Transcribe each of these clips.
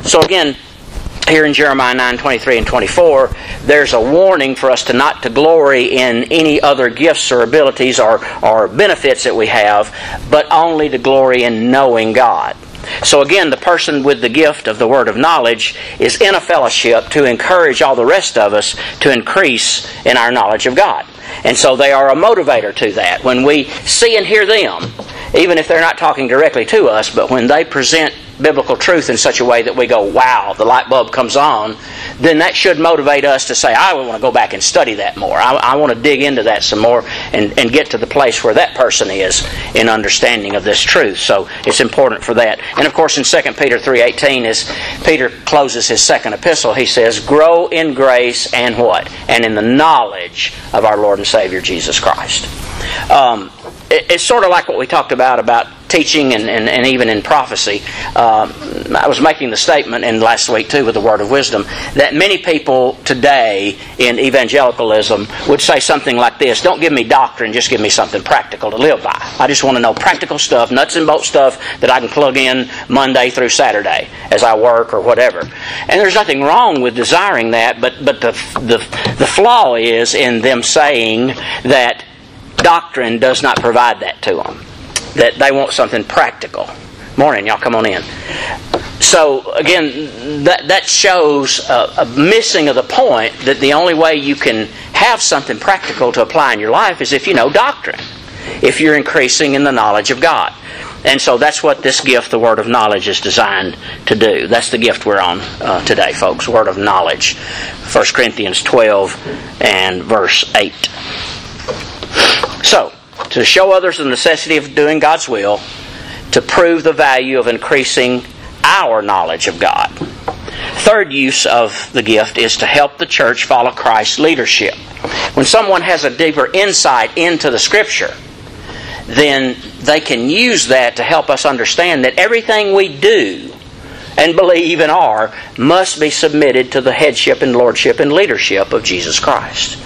So again, here in Jeremiah 9:23 and 24, there's a warning for us not to glory in any other gifts or abilities or benefits that we have, but only to glory in knowing God. So again, the person with the gift of the word of knowledge is in a fellowship to encourage all the rest of us to increase in our knowledge of God. And so they are a motivator to that. When we see and hear them, even if they're not talking directly to us, but when they present biblical truth in such a way that we go, wow, the light bulb comes on, then that should motivate us to say, I want to go back and study that more. I want to dig into that some more and get to the place where that person is in understanding of this truth. So it's important for that. And of course in 2 Peter 3:18, as Peter closes his second epistle, he says, grow in grace and what? And in the knowledge of our Lord and Savior Jesus Christ. It's sort of like what we talked about teaching and even in prophecy. I was making the statement in last week too with the word of wisdom that many people today in evangelicalism would say something like this: don't give me doctrine, just give me something practical to live by. I just want to know practical stuff, nuts and bolts stuff that I can plug in Monday through Saturday as I work or whatever. And there's nothing wrong with desiring that, but the flaw is in them saying that doctrine does not provide that to them. That they want something practical. Morning, y'all come on in. So again, that shows a missing of the point that the only way you can have something practical to apply in your life is if you know doctrine. If you're increasing in the knowledge of God. And so that's what this gift, the word of knowledge, is designed to do. That's the gift we're on today, folks. Word of knowledge. 1 Corinthians 12 and verse 8. So, to show others the necessity of doing God's will, to prove the value of increasing our knowledge of God. Third use of the gift is to help the church follow Christ's leadership. When someone has a deeper insight into the Scripture, then they can use that to help us understand that everything we do and believe and are must be submitted to the headship and lordship and leadership of Jesus Christ.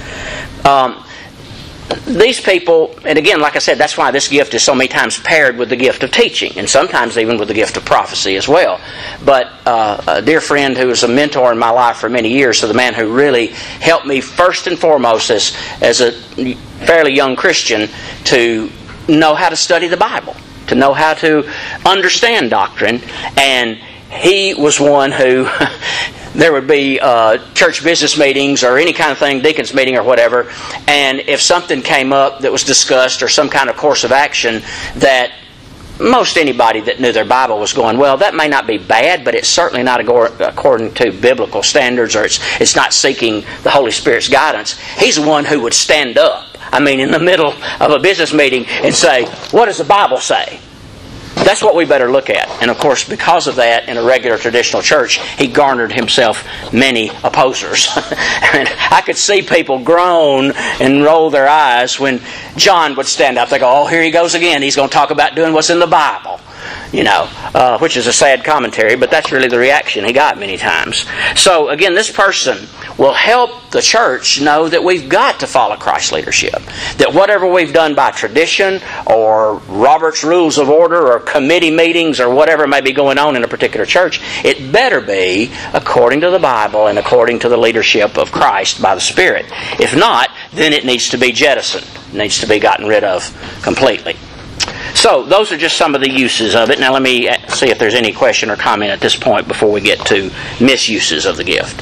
These people, and again, like I said, that's why this gift is so many times paired with the gift of teaching, and sometimes even with the gift of prophecy as well. But a dear friend who was a mentor in my life for many years, so the man who really helped me first and foremost as a fairly young Christian to know how to study the Bible, to know how to understand doctrine, and he was one who... There would be church business meetings or any kind of thing, deacon's meeting or whatever, and if something came up that was discussed or some kind of course of action that most anybody that knew their Bible was going, well, that may not be bad, but it's certainly not according to biblical standards, or it's not seeking the Holy Spirit's guidance, he's the one who would stand up, in the middle of a business meeting and say, what does the Bible say? That's what we better look at. And of course, because of that, in a regular traditional church, he garnered himself many opposers. And I could see people groan and roll their eyes when John would stand up. They go, oh, here he goes again. He's going to talk about doing what's in the Bible. Which is a sad commentary, but that's really the reaction he got many times. So again, this person will help the church know that we've got to follow Christ's leadership. That whatever we've done by tradition or Robert's Rules of Order or committee meetings or whatever may be going on in a particular church, it better be according to the Bible and according to the leadership of Christ by the Spirit. If not, then it needs to be jettisoned. It needs to be gotten rid of completely. So, those are just some of the uses of it. Now let me see if there's any question or comment at this point before we get to misuses of the gift.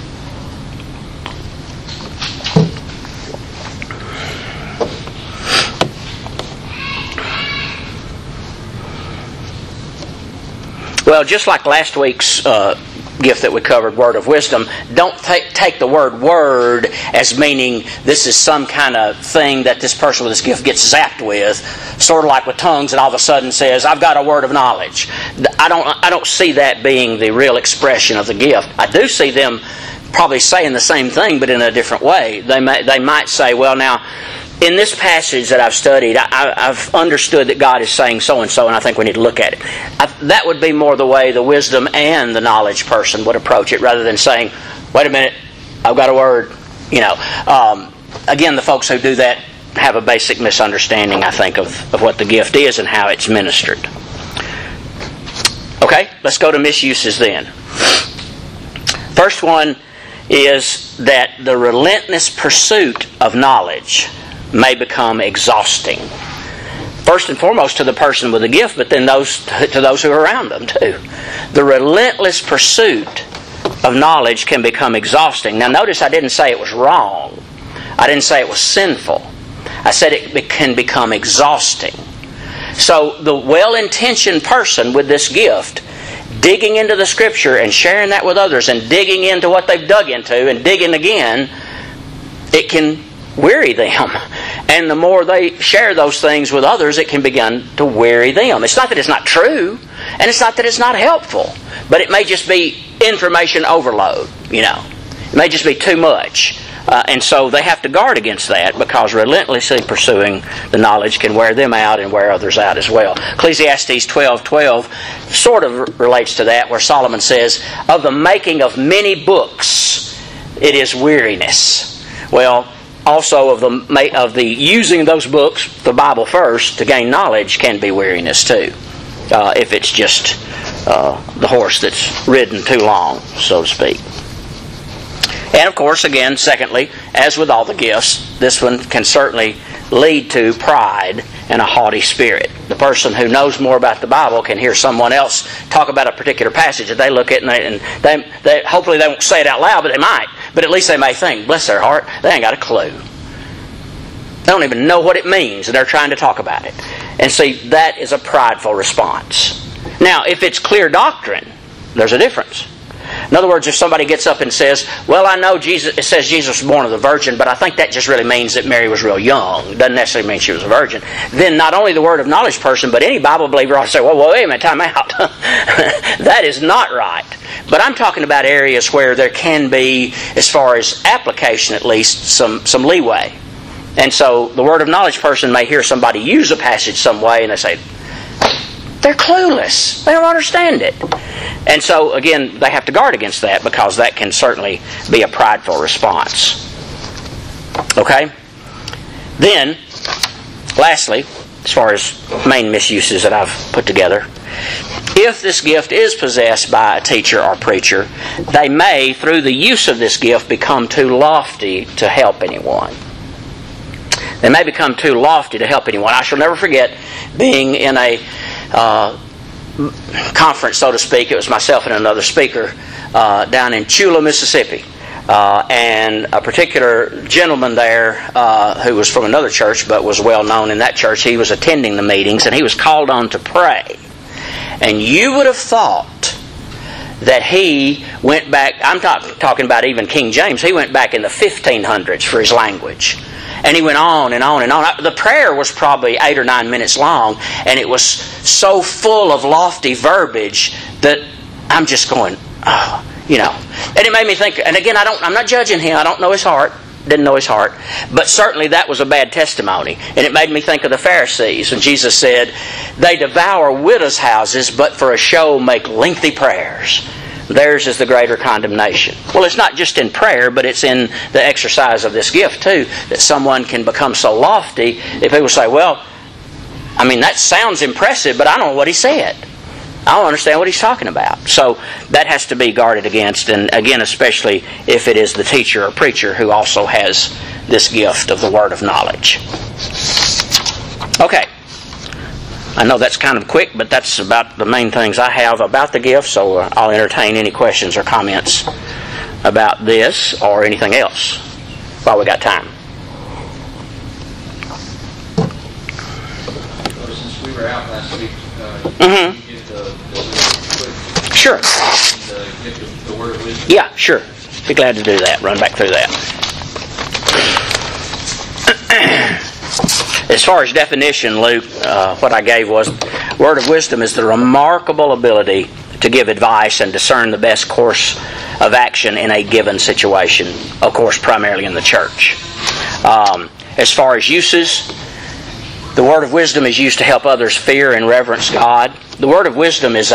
Well, just like last week's gift that we covered, word of wisdom, don't take the word as meaning this is some kind of thing that this person with this gift gets zapped with, sort of like with tongues, and all of a sudden says, I've got a word of knowledge. I don't see that being the real expression of the gift. I do see them probably saying the same thing, but in a different way. They might say, well, now, in this passage that I've studied, I've understood that God is saying so-and-so, and I think we need to look at it. That would be more the way the wisdom and the knowledge person would approach it, rather than saying, wait a minute, I've got a word. Again, the folks who do that have a basic misunderstanding, I think, of what the gift is and how it's ministered. Okay, let's go to misuses then. First one is that the relentless pursuit of knowledge may become exhausting. First and foremost to the person with the gift, but then to those who are around them too. The relentless pursuit of knowledge can become exhausting. Now notice I didn't say it was wrong. I didn't say it was sinful. I said it can become exhausting. So the well-intentioned person with this gift, digging into the Scripture and sharing that with others and digging into what they've dug into and digging again, it can weary them. And the more they share those things with others, it can begin to weary them. It's not that it's not true, and it's not that it's not helpful, but it may just be information overload, It may just be too much. And so they have to guard against that, because relentlessly pursuing the knowledge can wear them out and wear others out as well. Ecclesiastes 12:12 sort of relates to that, where Solomon says, "Of the making of many books, it is weariness." Well, also of the using those books, the Bible first, to gain knowledge can be weariness too, if it's just the horse that's ridden too long, so to speak. And of course, again, secondly, as with all the gifts, this one can certainly lead to pride and a haughty spirit. The person who knows more about the Bible can hear someone else talk about a particular passage, and they look at it, and they hopefully they won't say it out loud, but they might. But at least they may think, bless their heart, they ain't got a clue. They don't even know what it means, and they're trying to talk about it. And see, that is a prideful response. Now, if it's clear doctrine, there's a difference. In other words, if somebody gets up and says, well, I know it says Jesus was born of the Virgin, but I think that just really means that Mary was real young. It doesn't necessarily mean she was a virgin. Then not only the word of knowledge person, but any Bible believer ought to say, well, wait a minute, time out. That is not right. But I'm talking about areas where there can be, as far as application at least, some leeway. And so the word of knowledge person may hear somebody use a passage some way, and they say, they're clueless. They don't understand it. And so, again, they have to guard against that, because that can certainly be a prideful response. Okay? Then, lastly, as far as main misuses that I've put together, if this gift is possessed by a teacher or preacher, they may, through the use of this gift, become too lofty to help anyone. They may become too lofty to help anyone. I shall never forget being in a conference, so to speak. It was myself and another speaker down in Chula, Mississippi. And a particular gentleman there who was from another church but was well known in that church, he was attending the meetings, and he was called on to pray. And you would have thought that he went back, I'm talking about even King James, he went back in the 1500s for his language. And he went on and on and on. The prayer was probably 8 or 9 minutes long, and it was so full of lofty verbiage that I'm just going, oh, And it made me think, and again, I'm not judging him. I don't know his heart. Didn't know his heart. But certainly that was a bad testimony. And it made me think of the Pharisees. And Jesus said, they devour widows' houses, but for a show make lengthy prayers. Theirs is the greater condemnation. Well, it's not just in prayer, but it's in the exercise of this gift too, that someone can become so lofty that people say, well, that sounds impressive, but I don't know what he said. I don't understand what he's talking about. So that has to be guarded against, and again, especially if it is the teacher or preacher who also has this gift of the word of knowledge. Okay. I know that's kind of quick, but that's about the main things I have about the gift, so I'll entertain any questions or comments about this or anything else while we got time. Since we were out last week, mm-hmm. Did you get the Sure. The word of wisdom? Yeah, sure. Be glad to do that. Run back through that. As far as definition, Luke, what I gave was, word of wisdom is the remarkable ability to give advice and discern the best course of action in a given situation, of course, primarily in the church. As far as uses, the word of wisdom is used to help others fear and reverence God. The word of wisdom is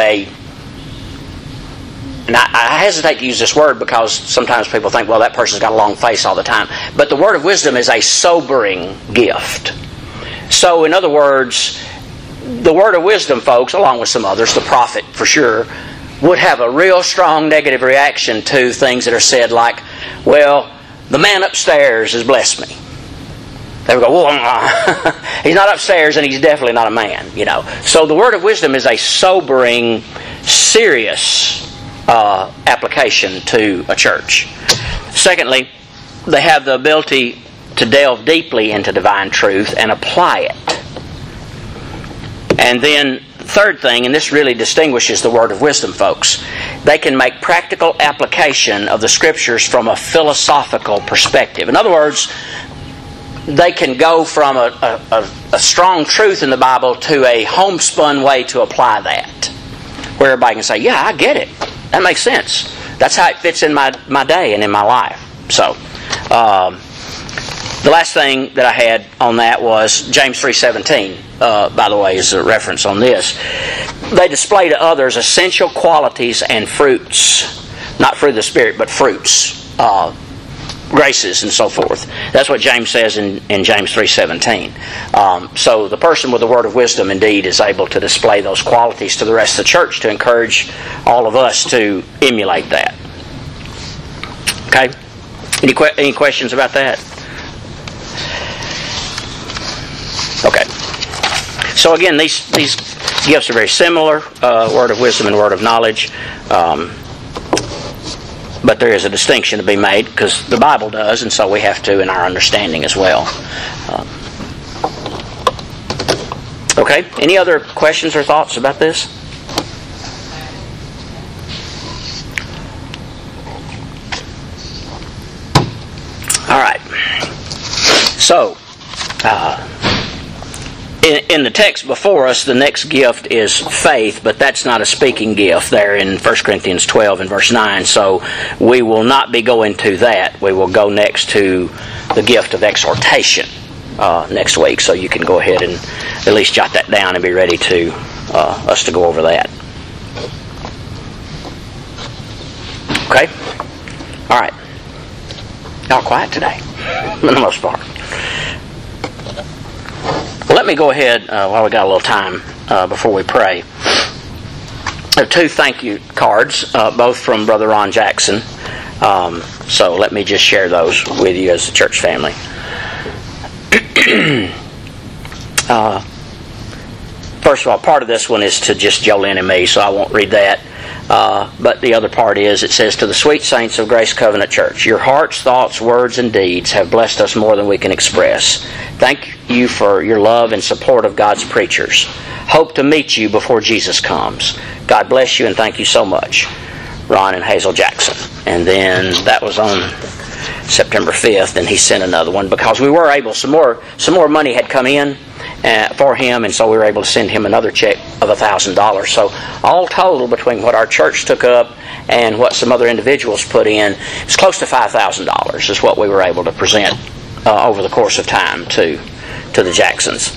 and I hesitate to use this word because sometimes people think, well, that person's got a long face all the time. But the word of wisdom is a sobering gift. So, in other words, the word of wisdom, folks, along with some others, the prophet for sure, would have a real strong negative reaction to things that are said like, well, the man upstairs has blessed me. They would go, well, he's not upstairs and he's definitely not a man, So the word of wisdom is a sobering, serious application to a church. Secondly, they have the ability to delve deeply into divine truth and apply it. And then third thing, and this really distinguishes the word of wisdom, folks, they can make practical application of the Scriptures from a philosophical perspective. In other words, they can go from a strong truth in the Bible to a homespun way to apply that. Where everybody can say, yeah, I get it. That makes sense. That's how it fits in my day and in my life. So, the last thing that I had on that was James 3:17, by the way, is a reference on this. They display to others essential qualities and fruits. Not fruit of the Spirit, but fruits. Graces and so forth. That's what James says in James 3:17. So the person with the word of wisdom indeed is able to display those qualities to the rest of the church to encourage all of us to emulate that. Okay? Any questions about that? Okay. So again, these gifts are very similar, word of wisdom and word of knowledge. But there is a distinction to be made because the Bible does, and so we have to in our understanding as well. Okay? Any other questions or thoughts about this? All right. So, in the text before us, the next gift is faith, but that's not a speaking gift there in 1 Corinthians 12 and verse 9, so we will not be going to that. We will go next to the gift of exhortation next week, so you can go ahead and at least jot that down and be ready to us to go over that. Okay? All right. Y'all quiet today, for the most part. Well, let me go ahead, while we got a little time before we pray. There are two thank you cards, both from Brother Ron Jackson. So let me just share those with you as a church family. First of all, part of this one is to just Jolene and me, so I won't read that. But the other part is, it says, to the sweet saints of Grace Covenant Church, your hearts, thoughts, words, and deeds have blessed us more than we can express. Thank you for your love and support of God's preachers. Hope to meet you before Jesus comes. God bless you and thank you so much. Ron and Hazel Jackson. And then that was on September 5th, and he sent another one because we were able, some more money had come in for him, and so we were able to send him another check of $1,000. So all total, between what our church took up and what some other individuals put in, it's close to $5,000 is what we were able to present over the course of time to the Jacksons.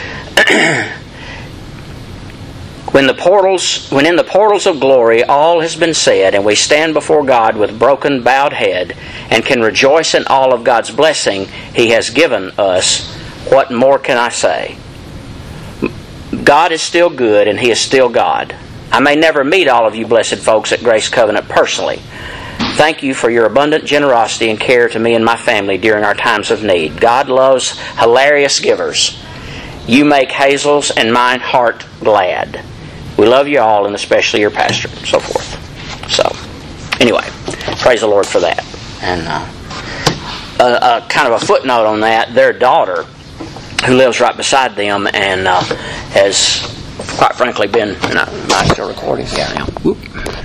When in the portals of glory all has been said, and we stand before God with broken, bowed head, and can rejoice in all of God's blessing He has given us, what more can I say? God is still good, and He is still God. I may never meet all of you blessed folks at Grace Covenant personally. Thank you for your abundant generosity and care to me and my family during our times of need. God loves hilarious givers. You make Hazel's and mine heart glad. We love you all, and especially your pastor, and so forth. So, anyway, praise the Lord for that. And kind of a footnote on that, their daughter, who lives right beside them and has, quite frankly, been... Am I still recording? Yeah, now. Whoop.